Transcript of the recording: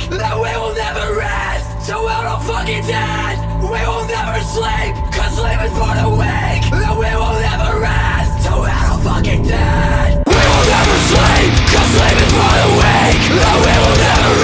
that we will never rest till we're all fucking dead. We will never sleep, cause sleep is for the weak. That we will never rest till we're all fucking dead. We will never sleep, cause sleep is for the weak. That we will never